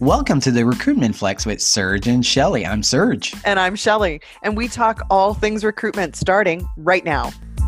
Welcome to the Recruitment Flex with Serge and Shelley. I'm Serge. And I'm Shelley. And we talk all things recruitment starting right now.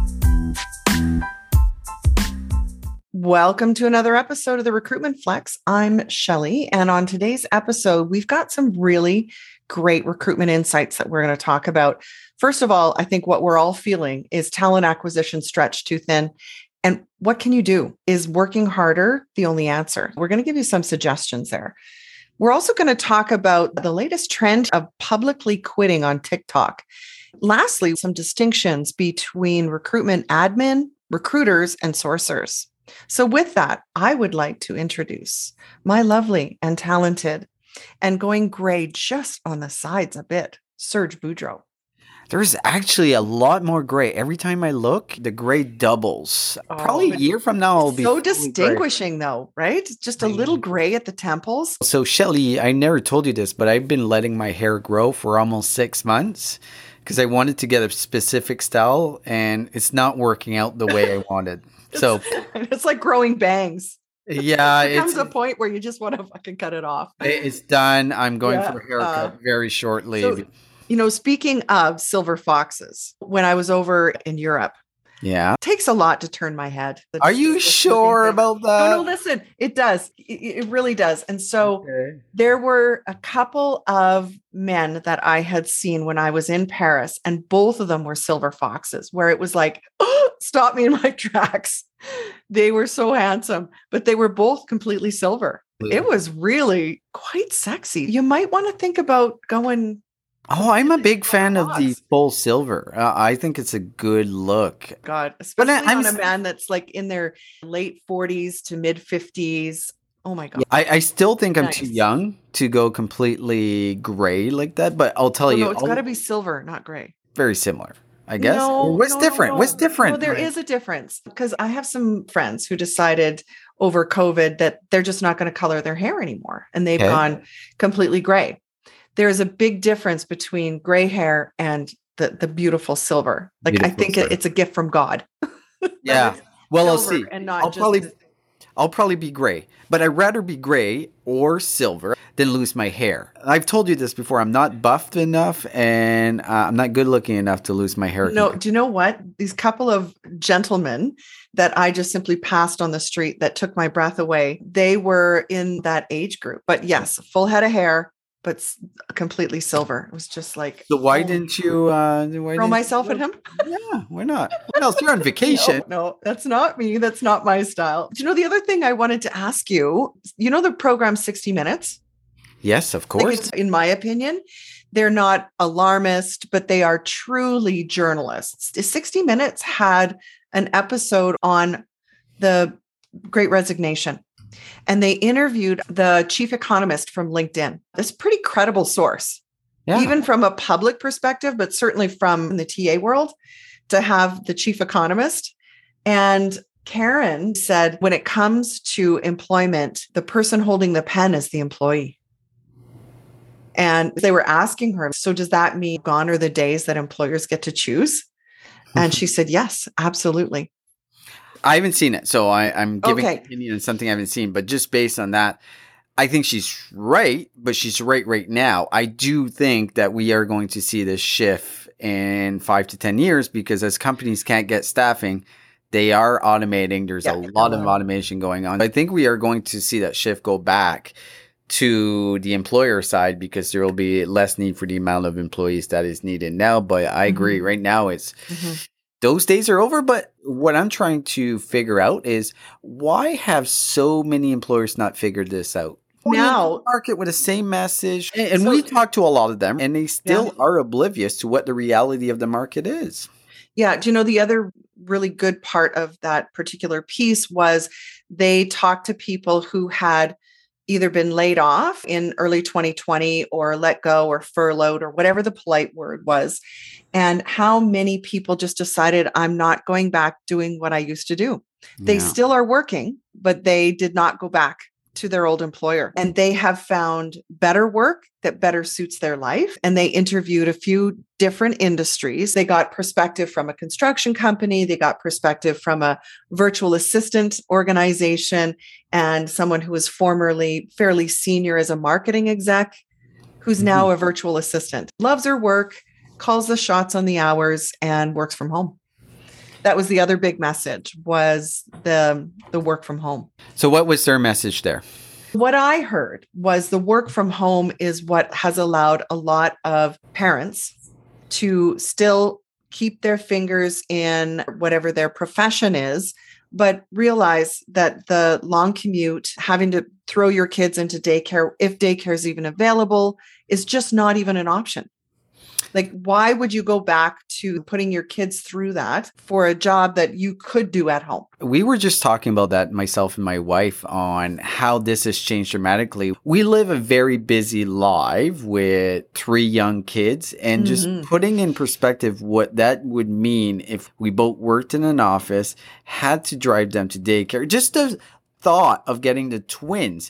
Welcome to another episode of the Recruitment Flex. I'm Shelley. And on today's episode, we've got some really great recruitment insights that we're going to talk about. First of all, I think what we're all feeling is talent acquisition stretched too thin. And what can you do? Is working harder the only answer? We're going to give you some suggestions there. We're also going to talk about the latest trend of publicly quitting on TikTok. Lastly, some distinctions between recruitment admin, recruiters, and sourcers. So with that, I would like to introduce my lovely and talented and going gray just on the sides a bit, Serge Boudreau. There's actually a lot more gray. Every time I look, the gray doubles. Probably a year from now, I'll be so distinguishing though, right? Just a little gray at the temples. So Shelley, I never told you this, but I've been letting my hair grow for almost 6 months because I wanted to get a specific style and it's not working out the way I wanted. So it's like growing bangs. Yeah. It comes a point where you just want to fucking cut it off. It's done. I'm going for a haircut very shortly. So, speaking of silver foxes, when I was over in Europe, it takes a lot to turn my head. Are you sure about that? No, listen, it does. It really does. And so there were a couple of men that I had seen when I was in Paris, and both of them were silver foxes, where it was like, stop me in my tracks. They were so handsome, but they were both completely silver. It was really quite sexy. You might want to think about going. Oh, I'm a big fan of the full silver. I think it's a good look. God, especially on a man that's like in their late 40s to mid 50s. Oh my God. I still think I'm too young to go completely gray like that, but I'll tell you. No, it's got to be silver, not gray. Very similar, I guess. What's different? What's different? No, there is a difference because I have some friends who decided over COVID that they're just not going to color their hair anymore. And they've gone completely gray. There's a big difference between gray hair and the beautiful silver. Like beautiful I think it's a gift from God. Yeah. Well, I'll see. And not I'll probably be gray, but I'd rather be gray or silver than lose my hair. I've told you this before. I'm not buffed enough and I'm not good looking enough to lose my hair. No, do you know what? These couple of gentlemen that I just simply passed on the street that took my breath away, they were in that age group. But yes, full head of hair, but completely silver. It was just like. So why didn't you throw myself at him? Yeah, why not? What else? You're on vacation. No, that's not me. That's not my style. Do you know the other thing I wanted to ask you? You know the program 60 Minutes? Yes, of course. In my opinion, they're not alarmist, but they are truly journalists. 60 Minutes had an episode on the Great Resignation. And they interviewed the chief economist from LinkedIn, this pretty credible source, even from a public perspective, but certainly from the TA world, to have the chief economist. And Karen said, when it comes to employment, the person holding the pen is the employee. And they were asking her, so does that mean gone are the days that employers get to choose? And she said, yes, absolutely. I haven't seen it, so I'm giving an opinion on something I haven't seen. But just based on that, I think she's right, but she's right now. I do think that we are going to see this shift in 5 to 10 years because as companies can't get staffing, they are automating. There's a lot of automation going on. I think we are going to see that shift go back to the employer side because there will be less need for the amount of employees that is needed now. But I agree. Right now, it's... Those days are over, but what I'm trying to figure out is why have so many employers not figured this out? Now, market with the same message, and we talk to a lot of them, and they still are oblivious to what the reality of the market is. Yeah. Do you know the other really good part of that particular piece was they talked to people who had either been laid off in early 2020 or let go or furloughed or whatever the polite word was, and how many people just decided, I'm not going back doing what I used to do. They still are working, but they did not go back to their old employer, and they have found better work that better suits their life. And they interviewed a few different industries. They got perspective from a construction company. They got perspective from a virtual assistant organization, and someone who was formerly fairly senior as a marketing exec, who's now a virtual assistant, loves her work, calls the shots on the hours, and works from home. That was the other big message, was the work from home. So what was their message there? What I heard was the work from home is what has allowed a lot of parents to still keep their fingers in whatever their profession is, but realize that the long commute, having to throw your kids into daycare, if daycare is even available, is just not even an option. Like, why would you go back to putting your kids through that for a job that you could do at home? We were just talking about that, myself and my wife, on how this has changed dramatically. We live a very busy life with 3 young kids, and just putting in perspective what that would mean if we both worked in an office, had to drive them to daycare. Just the thought of getting the twins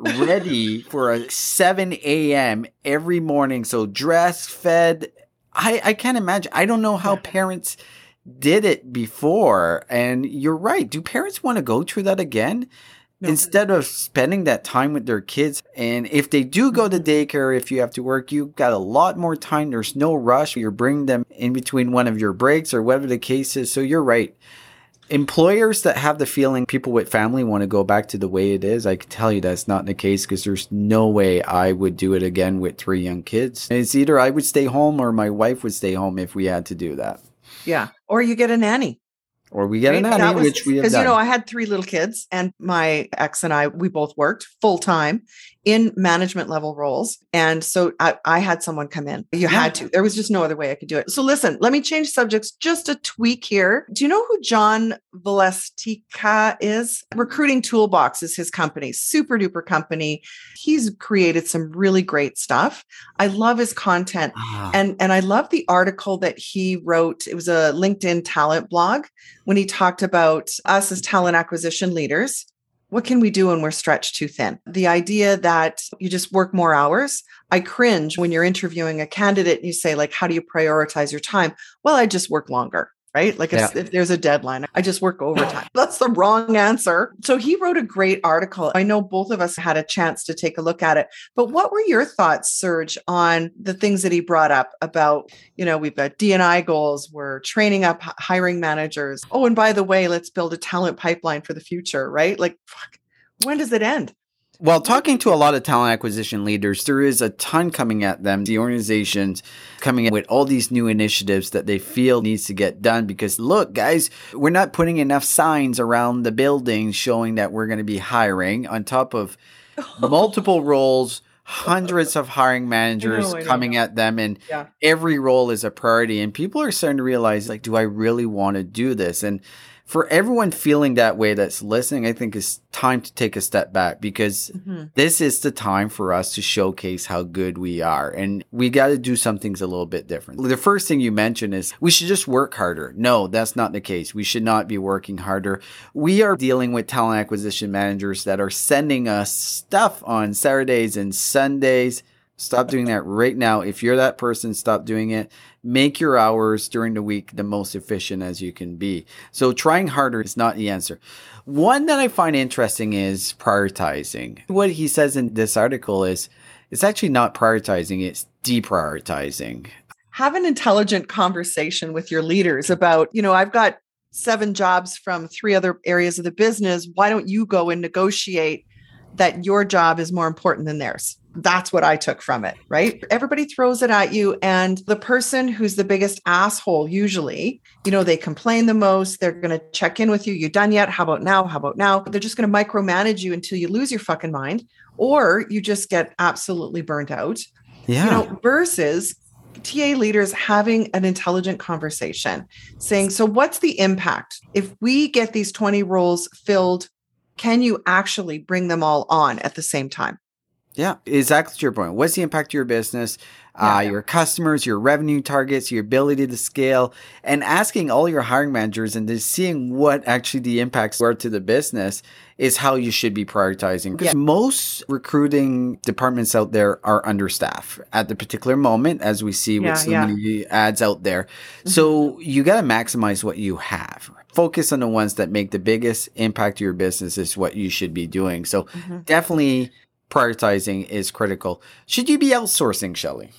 ready for a 7 a.m. every morning. So dressed, fed. I can't imagine. I don't know how parents did it before. And you're right. Do parents want to go through that again? No. Instead of spending that time with their kids? And if they do go to daycare, if you have to work, you've got a lot more time. There's no rush. You're bringing them in between one of your breaks or whatever the case is. So you're right. Employers that have the feeling people with family want to go back to the way it is, I can tell you that's not the case, because there's no way I would do it again with 3 young kids. It's either I would stay home or my wife would stay home if we had to do that. Yeah. Or you get a nanny. Or we get a nanny, which we have done. Because, I had 3 little kids, and my ex and I, we both worked full time in management level roles. And so I had someone come in. You had to. There was just no other way I could do it. So listen, let me change subjects just a tweak here. Do you know who John Valestica is? Recruiting Toolbox is his company, super duper company. He's created some really great stuff. I love his content. And I love the article that he wrote. It was a LinkedIn talent blog when he talked about us as talent acquisition leaders. What can we do when we're stretched too thin? The idea that you just work more hours. I cringe when you're interviewing a candidate and you say, like, how do you prioritize your time? Well, I just work longer, right? Like if there's a deadline, I just work overtime. That's the wrong answer. So he wrote a great article. I know both of us had a chance to take a look at it, but what were your thoughts, Serge, on the things that he brought up about, we've got D&I goals, we're training up hiring managers. Oh, and by the way, let's build a talent pipeline for the future, right? Like, fuck, when does it end? Well, talking to a lot of talent acquisition leaders, there is a ton coming at them. The organizations coming in with all these new initiatives that they feel needs to get done because, look, guys, we're not putting enough signs around the building showing that we're going to be hiring on top of multiple roles, hundreds of hiring managers coming at them, and every role is a priority. And people are starting to realize, like, do I really want to do this? And for everyone feeling that way that's listening, I think it's time to take a step back because this is the time for us to showcase how good we are. And we got to do some things a little bit different. The first thing you mentioned is we should just work harder. No, that's not the case. We should not be working harder. We are dealing with talent acquisition managers that are sending us stuff on Saturdays and Sundays. Stop doing that right now. If you're that person, stop doing it. Make your hours during the week the most efficient as you can be. So trying harder is not the answer. One that I find interesting is prioritizing. What he says in this article is it's actually not prioritizing, it's deprioritizing. Have an intelligent conversation with your leaders about, I've got 7 jobs from 3 other areas of the business. Why don't you go and negotiate that your job is more important than theirs? That's what I took from it, right? Everybody throws it at you. And the person who's the biggest asshole, usually, they complain the most. They're going to check in with you. You done yet? How about now? How about now? They're just going to micromanage you until you lose your fucking mind, or you just get absolutely burnt out. Versus TA leaders having an intelligent conversation saying, so what's the impact? If we get these 20 roles filled, can you actually bring them all on at the same time? Yeah, exactly to your point. What's the impact to your business, your customers, your revenue targets, your ability to scale, and asking all your hiring managers and just seeing what actually the impacts were to the business is how you should be prioritizing. Because most recruiting departments out there are understaffed at the particular moment, as we see with so many ads out there. Mm-hmm. So you got to maximize what you have. Focus on the ones that make the biggest impact to your business is what you should be doing. So definitely prioritizing is critical. Should you be outsourcing, Shelly?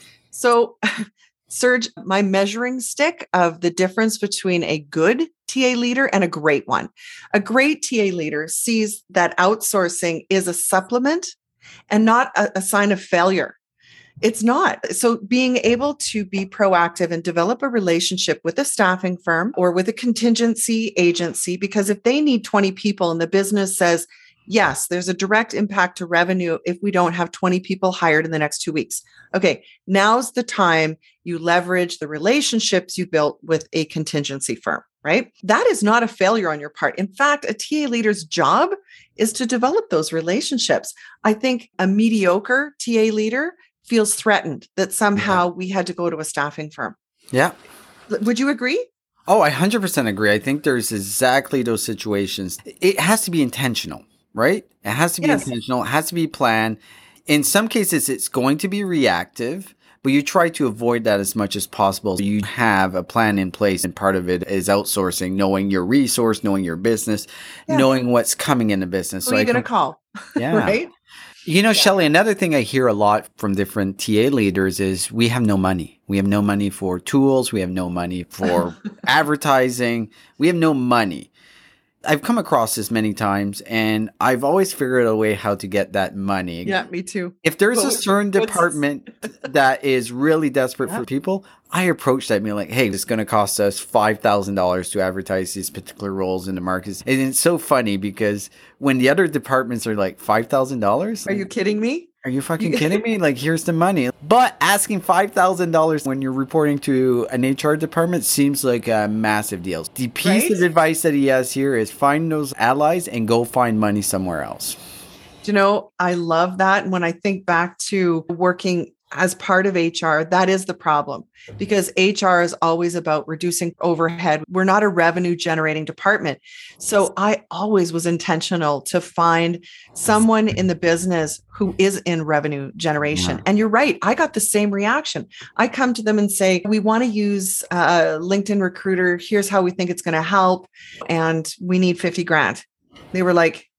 So, Serge, my measuring stick of the difference between a good TA leader and a great one. A great TA leader sees that outsourcing is a supplement and not a sign of failure. It's not. So being able to be proactive and develop a relationship with a staffing firm or with a contingency agency, because if they need 20 people and the business says, yes, there's a direct impact to revenue if we don't have 20 people hired in the next 2 weeks. Okay, now's the time you leverage the relationships you built with a contingency firm, right? That is not a failure on your part. In fact, a TA leader's job is to develop those relationships. I think a mediocre TA leader feels threatened that somehow we had to go to a staffing firm. Yeah. Would you agree? Oh, I 100% agree. I think there's exactly those situations. It has to be intentional, right? It has to be intentional. It has to be planned. In some cases, it's going to be reactive, but you try to avoid that as much as possible. You have a plan in place, and part of it is outsourcing, knowing your resource, knowing your business, knowing what's coming in the business. Who are you going to call? Yeah. Right? You know, Shelly, another thing I hear a lot from different TA leaders is we have no money. We have no money for tools. We have no money for advertising. We have no money. I've come across this many times, and I've always figured out a way how to get that money. Yeah, me too. If there's a certain department that is really desperate for people, I approach that and be like, hey, it's going to cost us $5,000 to advertise these particular roles in the markets. And it's so funny because when the other departments are like $5,000. Are you kidding me? Are you fucking kidding me? Like, here's the money. But asking $5,000 when you're reporting to an HR department seems like a massive deal. The piece of advice that he has here is find those allies and go find money somewhere else. You know, I love that. And when I think back to working as part of HR, that is the problem, because HR is always about reducing overhead. We're not a revenue generating department. So I always was intentional to find someone in the business who is in revenue generation. And you're right. I got the same reaction. I come to them and say, we want to use LinkedIn Recruiter. Here's how we think it's going to help. And we need 50 grand. They were like,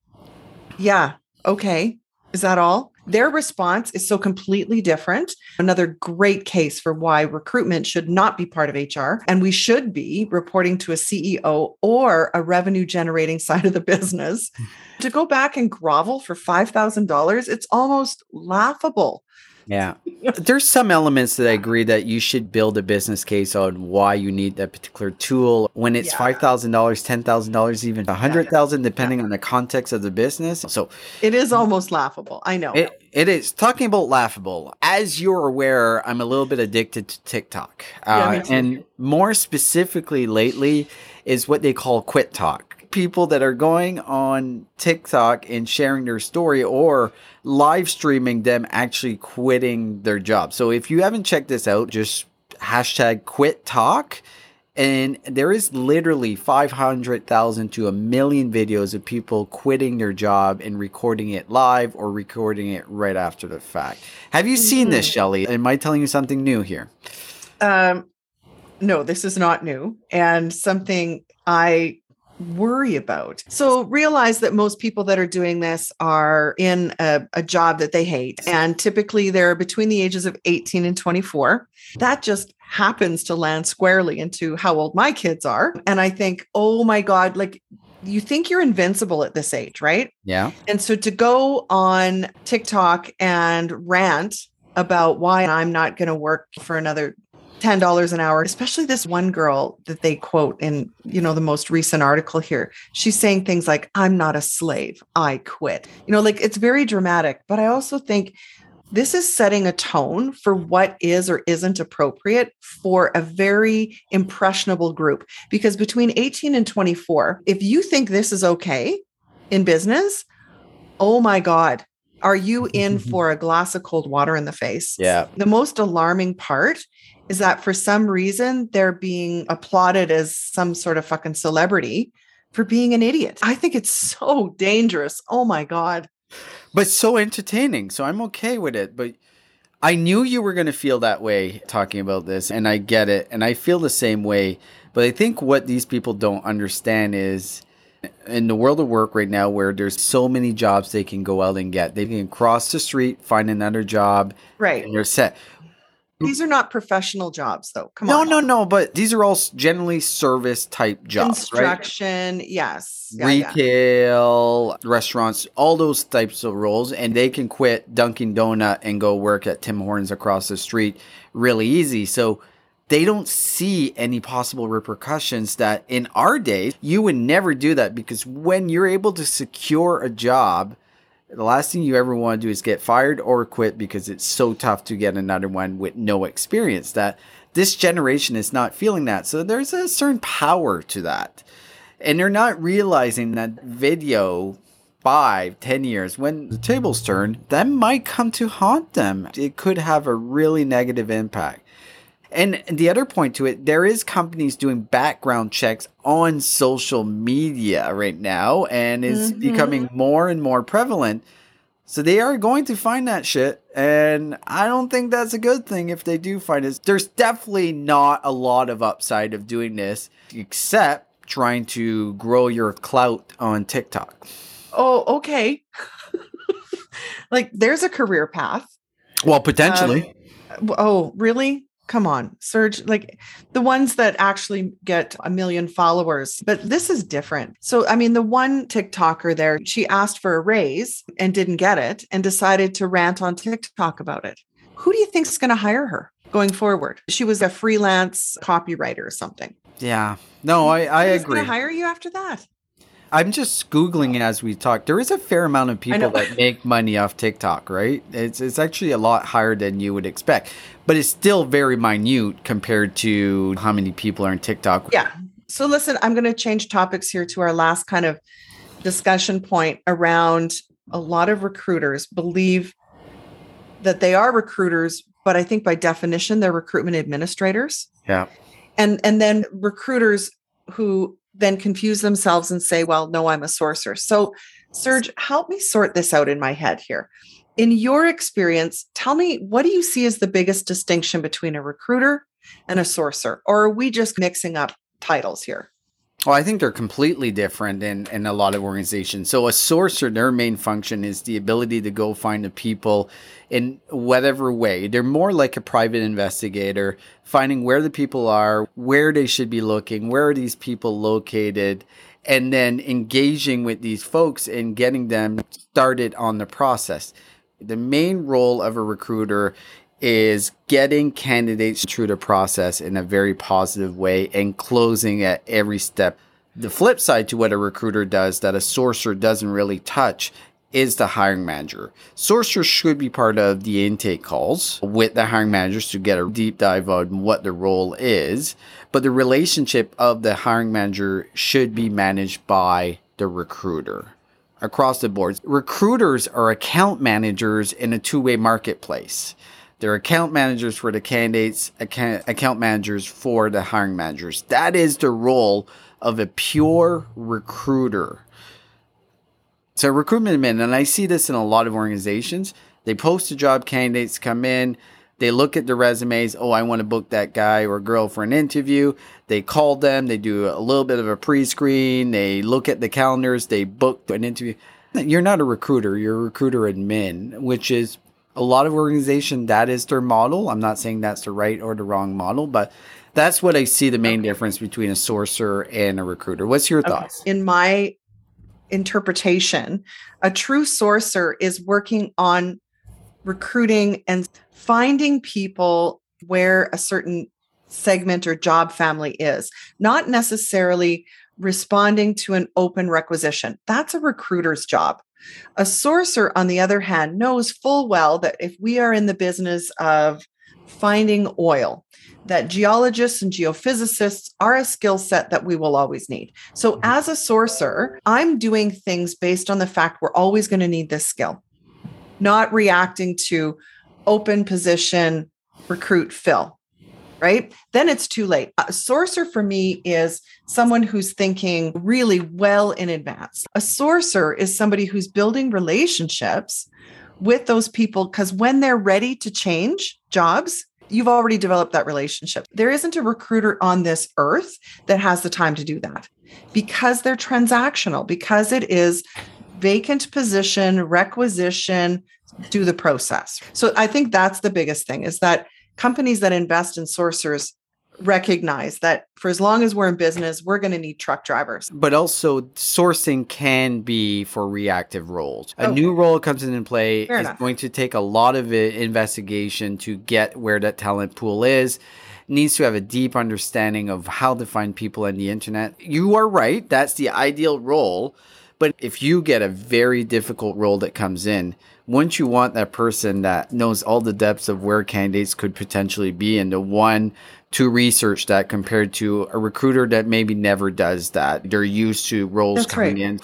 yeah, okay. Is that all? Their response is so completely different. Another great case for why recruitment should not be part of HR, and we should be reporting to a CEO or a revenue generating side of the business. To go back and grovel for $5,000, it's almost laughable. Yeah. There's some elements that I agree that you should build a business case on why you need that particular tool. When it's $5,000, $10,000, even $100,000, depending on the context of the business. So it is almost laughable. I know. It is. Talking about laughable, as you're aware, I'm a little bit addicted to TikTok. And more specifically lately is what they call quit talk. People that are going on TikTok and sharing their story or live streaming them actually quitting their job. So if you haven't checked this out, just hashtag quit talk. And there is literally 500,000 to 1 million videos of people quitting their job and recording it live or recording it right after the fact. Have you seen this, Shelly? Am I telling you something new here? No, this is not new. And something I worry about. So realize that most people that are doing this are in a job that they hate. And typically they're between the ages of 18 and 24. That just happens to land squarely into how old my kids are. And I think, oh my God, like you think you're invincible at this age, right? Yeah. And so to go on TikTok and rant about why I'm not going to work for another $10 an hour, especially this one girl that they quote in, the most recent article here. She's saying things like, I'm not a slave, I quit. Like it's very dramatic, but I also think this is setting a tone for what is or isn't appropriate for a very impressionable group. Because between 18 and 24, if you think this is okay in business, oh my God, Are you in for a glass of cold water in the face? Yeah. The most alarming part is that for some reason, they're being applauded as some sort of fucking celebrity for being an idiot. I think it's so dangerous. Oh my God. But so entertaining. So I'm okay with it. But I knew you were going to feel that way talking about this, and I get it. And I feel the same way. But I think what these people don't understand is in the world of work right now, where there's so many jobs they can go out and get, they can cross the street, find another job, right, and they're set. These are not professional jobs, though. Come on. No. But these are all generally service type jobs. Construction, right? Yes. Retail, restaurants, all those types of roles. And they can quit Dunkin' Donut and go work at Tim Hortons across the street really easy. So they don't see any possible repercussions that in our day, you would never do that, because when you're able to secure a job, the last thing you ever want to do is get fired or quit, because it's so tough to get another one with no experience. That this generation is not feeling that. So there's a certain power to that. And they're not realizing that video 5-10 years, when the tables turn, that might come to haunt them. It could have a really negative impact. And the other point to it, there is companies doing background checks on social media right now, and is becoming more and more prevalent. So they are going to find that shit. And I don't think that's a good thing if they do find it. There's definitely not a lot of upside of doing this, except trying to grow your clout on TikTok. Oh, okay. Like there's a career path. Well, potentially. Oh, really? Come on, Serge, like the ones that actually get 1 million followers, but this is different. So, I mean, the one TikToker there, she asked for a raise and didn't get it and decided to rant on TikTok about it. Who do you think is going to hire her going forward? She was a freelance copywriter or something. Yeah, no, I agree. Who's going to hire you after that? I'm just Googling as we talk. There is a fair amount of people that make money off TikTok, right? It's actually a lot higher than you would expect, but it's still very minute compared to how many people are in TikTok. Yeah. So listen, I'm going to change topics here to our last kind of discussion point around a lot of recruiters believe that they are recruiters, but I think by definition, they're recruitment administrators. Yeah. And then recruiters who then confuse themselves and say, well, no, I'm a sourcer. So Serge, help me sort this out in my head here. In your experience, tell me, what do you see as the biggest distinction between a recruiter and a sourcer? Or are we just mixing up titles here? Well, I think they're completely different in a lot of organizations. So a sourcer, their main function is the ability to go find the people in whatever way. They're more like a private investigator, finding where the people are, where they should be looking, where are these people located, and then engaging with these folks and getting them started on the process. The main role of a recruiter is getting candidates through the process in a very positive way and closing at every step. The flip side to what a recruiter does that a sourcer doesn't really touch is the hiring manager. Sourcers should be part of the intake calls with the hiring managers to get a deep dive on what the role is, but the relationship of the hiring manager should be managed by the recruiter. Across the board, recruiters are account managers in a two-way marketplace. They're account managers for the candidates, account managers for the hiring managers. That is the role of a pure recruiter. So recruitment admin, and I see this in a lot of organizations, they post a job, candidates come in, they look at the resumes, oh, I want to book that guy or girl for an interview. They call them, they do a little bit of a pre-screen, they look at the calendars, they book an interview. You're not a recruiter, you're a recruiter admin, which is a lot of organization, that is their model. I'm not saying that's the right or the wrong model, but that's what I see the main difference between a sourcer and a recruiter. What's your thoughts? In my interpretation, a true sourcer is working on recruiting and finding people where a certain segment or job family is, not necessarily responding to an open requisition. That's a recruiter's job. A sourcer, on the other hand, knows full well that if we are in the business of finding oil, that geologists and geophysicists are a skill set that we will always need. So as a sourcer, I'm doing things based on the fact we're always going to need this skill. not reacting to open position, recruit, fill. Right? Then it's too late. A sourcer for me is someone who's thinking really well in advance. A sourcer is somebody who's building relationships with those people because when they're ready to change jobs, you've already developed that relationship. There isn't a recruiter on this earth that has the time to do that because they're transactional, because it is vacant position, requisition, do the process. So I think that's the biggest thing is that companies that invest in sourcers recognize that for as long as we're in business, we're going to need truck drivers. But also sourcing can be for reactive roles. A new role comes into play. It's going to take a lot of investigation to get where that talent pool is. Needs to have a deep understanding of how to find people on the internet. You are right. That's the ideal role. But if you get a very difficult role that comes in, wouldn't you want that person that knows all the depths of where candidates could potentially be and the one to research that compared to a recruiter that maybe never does that? They're used to roles coming in.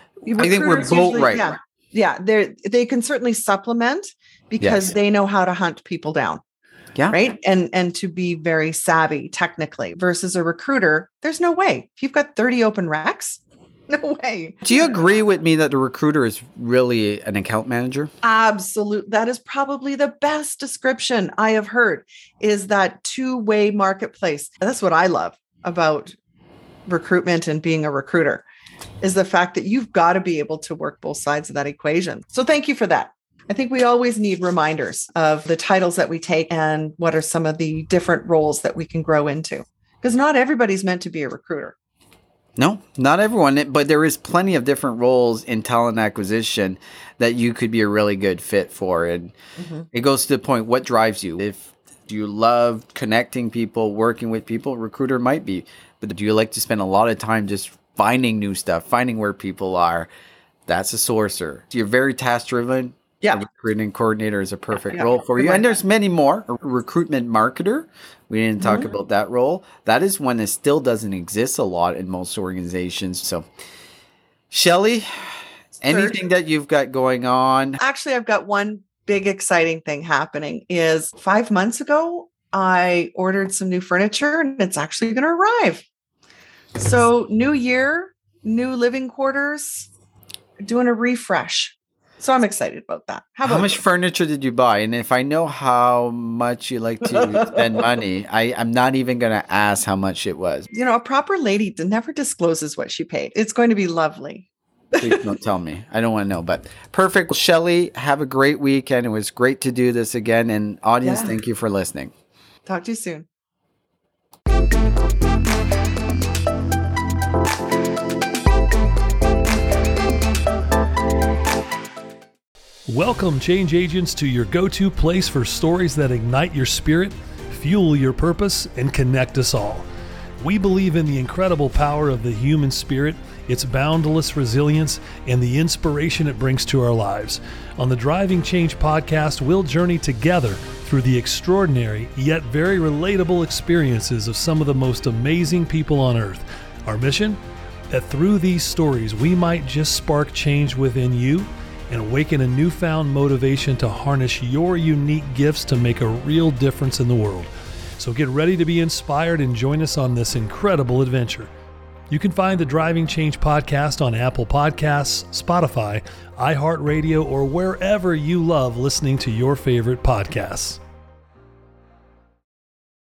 I think we're both right. Yeah, they can certainly supplement because they know how to hunt people down. Yeah. Right. And to be very savvy technically versus a recruiter, there's no way. If you've got 30 open recs, no way. Do you agree with me that the recruiter is really an account manager? Absolutely. That is probably the best description I have heard is that two-way marketplace. That's what I love about recruitment and being a recruiter is the fact that you've got to be able to work both sides of that equation. So thank you for that. I think we always need reminders of the titles that we take and what are some of the different roles that we can grow into because not everybody's meant to be a recruiter. No, not everyone, but there is plenty of different roles in talent acquisition that you could be a really good fit for. And it goes to the point, what drives you? If you love connecting people, working with people, recruiter might be. But do you like to spend a lot of time just finding new stuff, finding where people are? That's a sourcer. You're very task driven. Yeah. A recruiting coordinator is a perfect role for you. And there's many more. A recruitment marketer. We didn't talk about that role. That is one that still doesn't exist a lot in most organizations. So, Shelley, anything that you've got going on? Actually, I've got one big exciting thing happening is 5 months ago, I ordered some new furniture and it's actually going to arrive. So new year, new living quarters, doing a refresh. So I'm excited about that. How much furniture did you buy? And if I know how much you like to spend money, I'm not even going to ask how much it was. You know, a proper lady never discloses what she paid. It's going to be lovely. Please don't tell me. I don't want to know. But perfect. Well, Shelley, have a great weekend. It was great to do this again. And audience, thank you for listening. Talk to you soon. Welcome, change agents, to your go-to place for stories that ignite your spirit, fuel your purpose, and connect us all. We believe in the incredible power of the human spirit, its boundless resilience, and the inspiration it brings to our lives. On the Driving Change podcast, we'll journey together through the extraordinary yet very relatable experiences of some of the most amazing people on earth. Our mission? That through these stories, we might just spark change within you and awaken a newfound motivation to harness your unique gifts to make a real difference in the world. So get ready to be inspired and join us on this incredible adventure. You can find the Driving Change podcast on Apple Podcasts, Spotify, iHeartRadio, or wherever you love listening to your favorite podcasts.